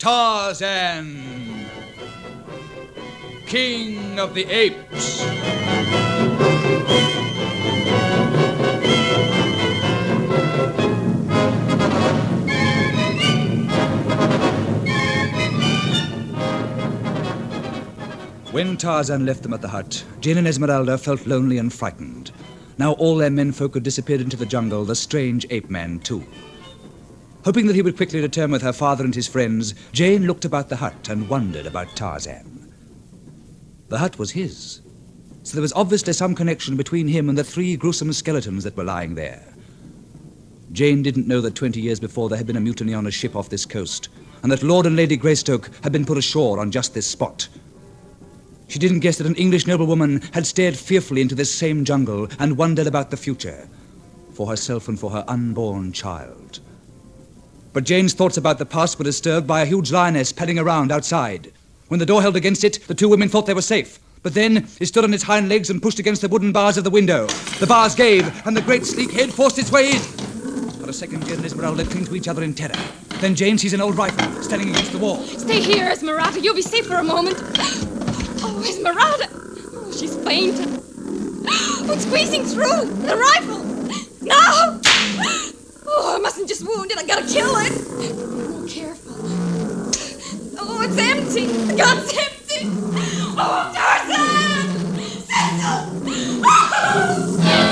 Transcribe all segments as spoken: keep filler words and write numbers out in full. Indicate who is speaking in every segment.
Speaker 1: Tarzan, King of the Apes. When Tarzan left them at the hut, Jane and Esmeralda felt lonely and frightened. Now all their menfolk had disappeared into the jungle, the strange ape man, too. Hoping that he would quickly return with her father and his friends, Jane looked about the hut and wondered about Tarzan. The hut was his, so there was obviously some connection between him and the three gruesome skeletons that were lying there. Jane didn't know that twenty years before there had been a mutiny on a ship off this coast, and that Lord and Lady Greystoke had been put ashore on just this spot. She didn't guess that an English noblewoman had stared fearfully into this same jungle and wondered about the future, for herself and for her unborn child. But Jane's thoughts about the past were disturbed by a huge lioness padding around outside. When the door held against it, the two women thought they were safe. But then it stood on its hind legs and pushed against the wooden bars of the window. The bars gave, and the great sleek head forced its way in. For a second, Jane and Esmeralda cling to each other in terror. Then Jane sees an old rifle standing against the wall.
Speaker 2: Stay here, Esmeralda. You'll be safe for a moment. Oh, Esmeralda. Oh, she's fainted. Oh, it's squeezing through. The rifle. No! Oh, I mustn't just wound it. I gotta kill it. Oh, careful. Oh, it's empty. The gun's empty. Oh, Tarzan! Cecil! Oh!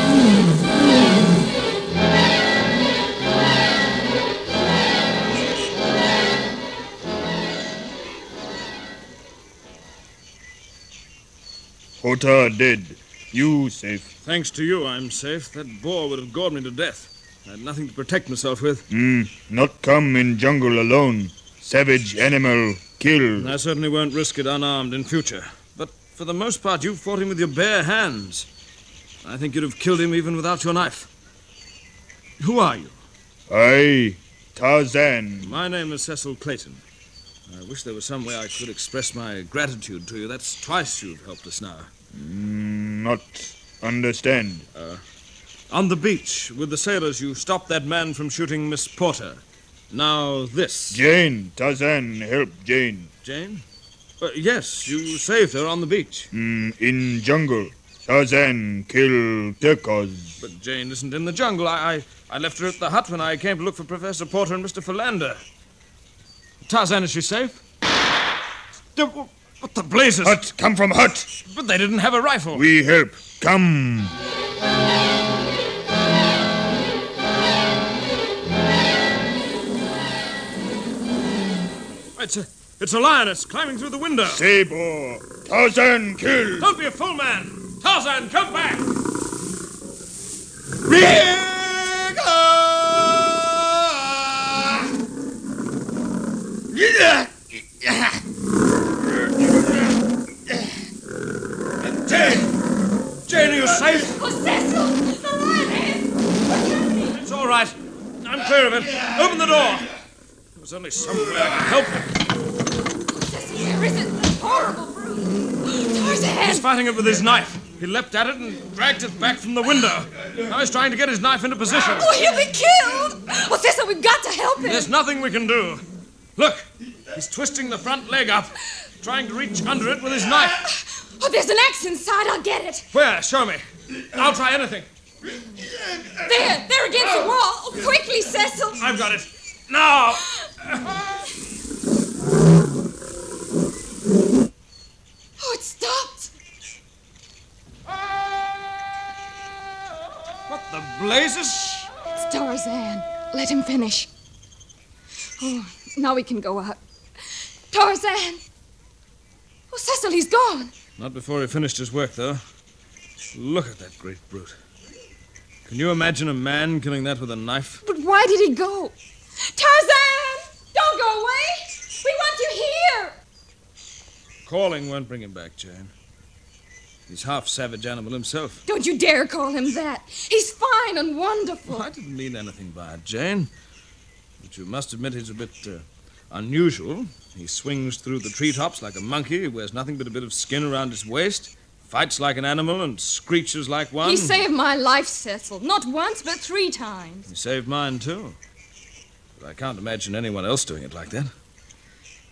Speaker 3: Hota dead. You safe.
Speaker 4: Thanks to you, I'm safe. That boar would have gored me to death. I had nothing to protect myself with.
Speaker 3: Hmm. Not come in jungle alone. Savage animal. Kill.
Speaker 4: I certainly won't risk it unarmed in future. But for the most part, you fought him with your bare hands. I think you'd have killed him even without your knife. Who are you?
Speaker 3: I, Tarzan.
Speaker 4: My name is Cecil Clayton. I wish there was some way I could express my gratitude to you. That's twice you've helped us now.
Speaker 3: Mm, not understand.
Speaker 4: Uh, on the beach, with the sailors, you stopped that man from shooting Miss Porter. Now this.
Speaker 3: Jane. Tarzan help Jane.
Speaker 4: Jane? Uh, yes, you saved her on the beach.
Speaker 3: Mm, in jungle. Tarzan kill Turcos.
Speaker 4: But Jane isn't in the jungle. I, I, I left her at the hut when I came to look for Professor Porter and Mister Philander. Tarzan, is she safe? What the blazes?
Speaker 3: Hut, come from hut.
Speaker 4: But they didn't have a rifle.
Speaker 3: We help. Come.
Speaker 4: It's a, it's a lioness climbing through the window.
Speaker 3: Sabre. Tarzan kill.
Speaker 4: Don't be a fool, man. Tarzan, come back. Jane! Jane, are you safe?
Speaker 2: Oh, Cecil! The lioness!
Speaker 4: It's all right. I'm clear of it. Open the door. There's only some way I can help him.
Speaker 2: Cecil, where is it? That horrible brute. Tarzan!
Speaker 4: He's fighting it with his knife. He leapt at it and dragged it back from the window. Now he's trying to get his knife into position.
Speaker 2: Oh, he'll be killed! Oh, Cecil, we've got to help him.
Speaker 4: There's nothing we can do. Look, he's twisting the front leg up, trying to reach under it with his knife.
Speaker 2: Oh, there's an axe inside. I'll get it.
Speaker 4: Where? Show me. I'll try anything.
Speaker 2: There, there against the wall. Oh, quickly, Cecil.
Speaker 4: I've got it. Now!
Speaker 2: Oh, it stopped.
Speaker 4: What the blazes?
Speaker 2: It's Tarzan. Let him finish. Oh, now we can go out. Tarzan! Oh, Cecil, he's gone.
Speaker 4: Not before he finished his work, though. Look at that great brute. Can you imagine a man killing that with a knife?
Speaker 2: But why did he go? Tarzan! Don't go away! We want you here!
Speaker 4: Calling won't bring him back, Jane. He's half savage animal himself.
Speaker 2: Don't you dare call him that. He's fine and wonderful.
Speaker 4: Well, I didn't mean anything by it, Jane. But you must admit he's a bit uh, unusual. He swings through the treetops like a monkey, wears nothing but a bit of skin around his waist, fights like an animal and screeches like one.
Speaker 2: He saved my life, Cecil. Not once, but three times.
Speaker 4: He saved mine, too. But I can't imagine anyone else doing it like that.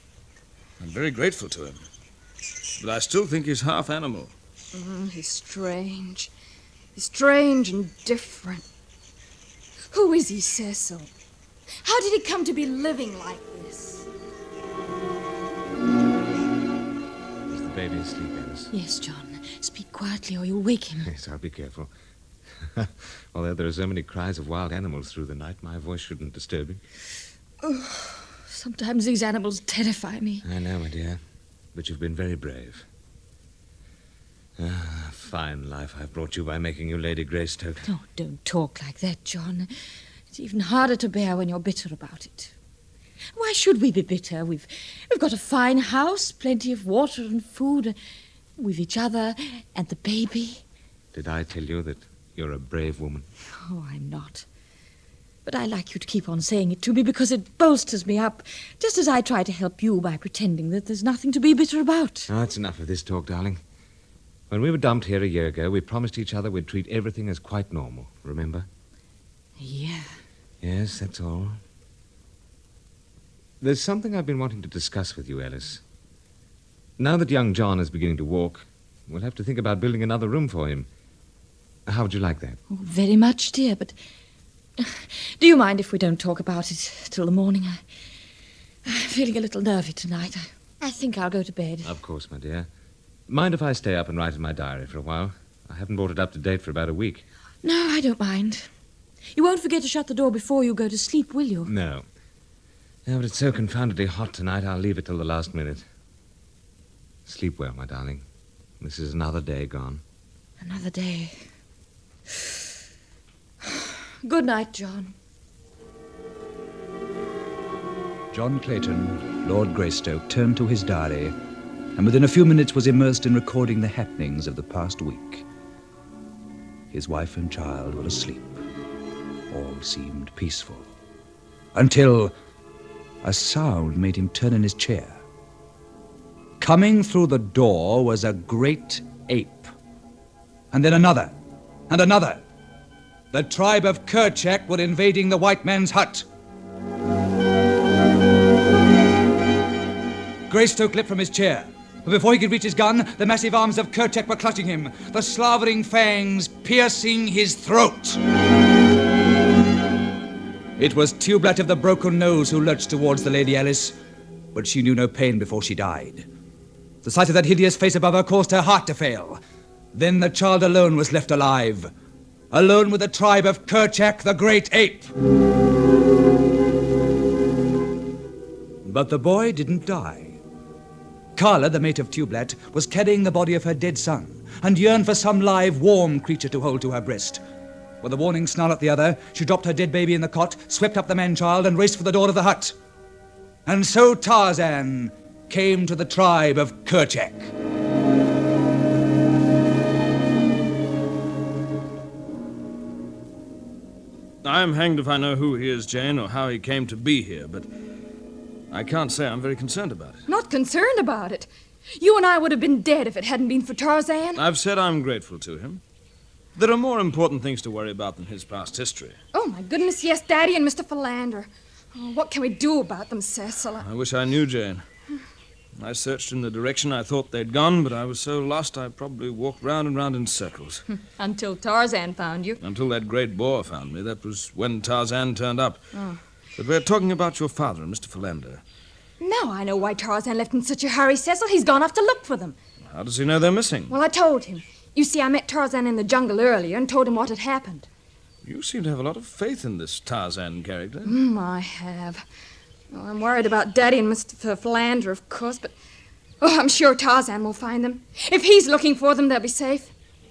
Speaker 4: I'm very grateful to him. But I still think he's half animal.
Speaker 2: Mm, he's strange. He's strange and different. Who is he, Cecil? How did he come to be living like this?
Speaker 5: Is the baby asleep, Alice?
Speaker 2: Yes, John. Speak quietly or you'll wake him.
Speaker 5: Yes, I'll be careful. Although there are so many cries of wild animals through the night, my voice shouldn't disturb him.
Speaker 2: Oh, sometimes these animals terrify me.
Speaker 5: I know, my dear. But you've been very brave. Ah, fine life I've brought you by making you Lady Greystoke.
Speaker 2: Oh, don't talk like that, John. It's even harder to bear when you're bitter about it. Why should we be bitter? We've, we've got a fine house, plenty of water and food. We've each other and the baby.
Speaker 5: Did I tell you that you're a brave woman?
Speaker 2: Oh, I'm not. But I like you to keep on saying it to me because it bolsters me up, just as I try to help you by pretending that there's nothing to be bitter about.
Speaker 5: Oh, that's enough of this talk, darling. When we were dumped here a year ago, we promised each other we'd treat everything as quite normal, remember?
Speaker 2: Yeah.
Speaker 5: Yes, that's all. There's something I've been wanting to discuss with you, Alice. Now that young John is beginning to walk, we'll have to think about building another room for him. How would you like that?
Speaker 2: Oh, very much, dear, but do you mind if we don't talk about it till the morning? I, I'm feeling a little nervy tonight. I, I think I'll go to bed.
Speaker 5: Of course, my dear. Mind if I stay up and write in my diary for a while? I haven't brought it up to date for about a week.
Speaker 2: No, I don't mind. You won't forget to shut the door before you go to sleep, will you?
Speaker 5: No. No, but it's so confoundedly hot tonight, I'll leave it till the last minute. Sleep well, my darling. This is another day gone.
Speaker 2: Another day. Good night, John.
Speaker 1: John Clayton, Lord Greystoke, turned to his diary and within a few minutes was immersed in recording the happenings of the past week. His wife and child were asleep. All seemed peaceful. Until a sound made him turn in his chair. Coming through the door was a great ape. And then another, and another. The tribe of Kerchak were invading the white man's hut. Greystoke leapt from his chair. But before he could reach his gun, the massive arms of Kerchak were clutching him, the slavering fangs piercing his throat. It was Tublat of the Broken Nose who lurched towards the Lady Alice, but she knew no pain before she died. The sight of that hideous face above her caused her heart to fail. Then the child alone was left alive, alone with the tribe of Kerchak, the great ape. But the boy didn't die. Carla, the mate of Tublat, was carrying the body of her dead son and yearned for some live, warm creature to hold to her breast. With a warning snarl at the other, she dropped her dead baby in the cot, swept up the man-child, and raced for the door of the hut. And so Tarzan came to the tribe of Kerchak.
Speaker 4: I'm hanged if I know who he is, Jane, or how he came to be here, but I can't say I'm very concerned about it.
Speaker 2: Not concerned about it? You and I would have been dead if it hadn't been for Tarzan.
Speaker 4: I've said I'm grateful to him. There are more important things to worry about than his past history.
Speaker 2: Oh, my goodness, yes, Daddy and Mister Philander. Oh, what can we do about them, Cecil?
Speaker 4: I wish I knew, Jane. I searched in the direction I thought they'd gone, but I was so lost I probably walked round and round in circles.
Speaker 2: Until Tarzan found you.
Speaker 4: Until that great boar found me. That was when Tarzan turned up.
Speaker 2: Oh.
Speaker 4: But we're talking about your father and Mister Philander.
Speaker 2: Now I know why Tarzan left in such a hurry, Cecil. He's gone off to look for them.
Speaker 4: How does he know they're missing?
Speaker 2: Well, I told him. You see, I met Tarzan in the jungle earlier and told him what had happened.
Speaker 4: You seem to have a lot of faith in this Tarzan character.
Speaker 2: Mm, I have. Oh, I'm worried about Daddy and Mister Philander, of course, but oh, I'm sure Tarzan will find them. If he's looking for them, they'll be safe.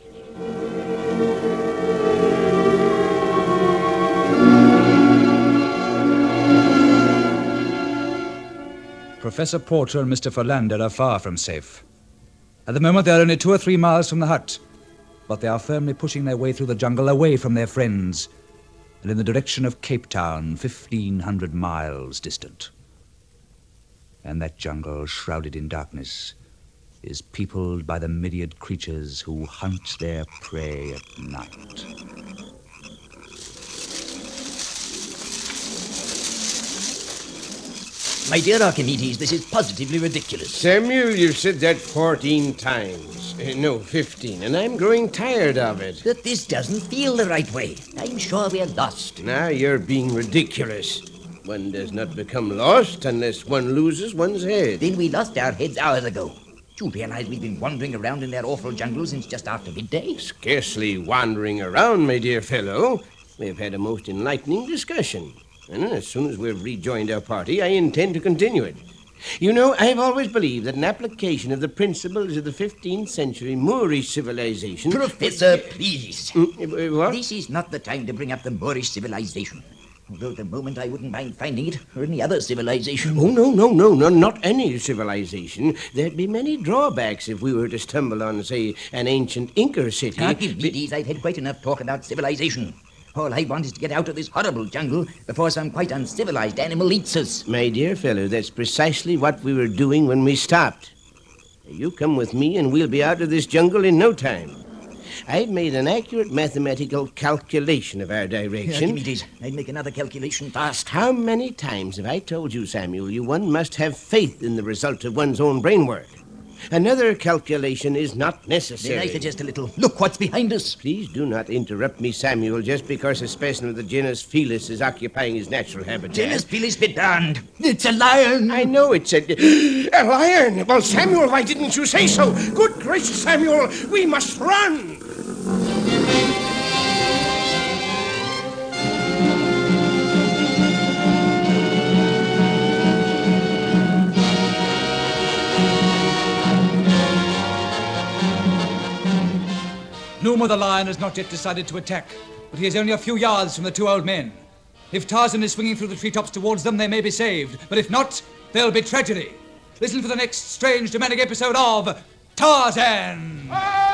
Speaker 1: Professor Porter and Mister Philander are far from safe. At the moment, they're only two or three miles from the hut, but they are firmly pushing their way through the jungle away from their friends and in the direction of Cape Town, fifteen hundred miles distant. And that jungle, shrouded in darkness, is peopled by the myriad creatures who hunt their prey at night.
Speaker 6: My dear Archimedes, this is positively ridiculous.
Speaker 7: Samuel, you've said that fourteen times. Uh, no, fifteen, and I'm growing tired of it.
Speaker 6: But this doesn't feel the right way. I'm sure we're lost.
Speaker 7: Now you're being ridiculous. One does not become lost unless one loses one's head.
Speaker 6: Then we lost our heads hours ago. Do you realize we've been wandering around in that awful jungle since just after midday?
Speaker 7: Scarcely wandering around, my dear fellow. We've had a most enlightening discussion. And as soon as we've rejoined our party, I intend to continue it. You know, I've always believed that an application of the principles of the fifteenth century Moorish civilization...
Speaker 6: Professor, please.
Speaker 7: Mm, uh, what?
Speaker 6: This is not the time to bring up the Moorish civilization. Although at the moment I wouldn't mind finding it, or any other civilization.
Speaker 7: Oh, no, no, no, no, not any civilization. There'd be many drawbacks if we were to stumble on, say, an ancient Inca city.
Speaker 6: Archimedes, I've had quite enough talk about civilization. All I want is to get out of this horrible jungle before some quite uncivilized animal eats us.
Speaker 7: My dear fellow, that's precisely what we were doing when we stopped. You come with me and we'll be out of this jungle in no time. I've made an accurate mathematical calculation of our direction.
Speaker 6: Archimedes, I'd make another calculation fast.
Speaker 7: How many times have I told you, Samuel, you one must have faith in the result of one's own brain work? Another calculation is not necessary.
Speaker 6: Then I suggest a little. Look what's behind us.
Speaker 7: Please do not interrupt me, Samuel, just because a specimen of the genus Felis is occupying his natural habitat.
Speaker 6: Genus Felis be darned. It's a lion.
Speaker 7: I know it's a... A lion? Well, Samuel, why didn't you say so? Good gracious, Samuel, we must run!
Speaker 1: Numa the lion has not yet decided to attack, but he is only a few yards from the two old men. If Tarzan is swinging through the treetops towards them, they may be saved, but if not, there'll be tragedy. Listen for the next strange, dramatic episode of Tarzan!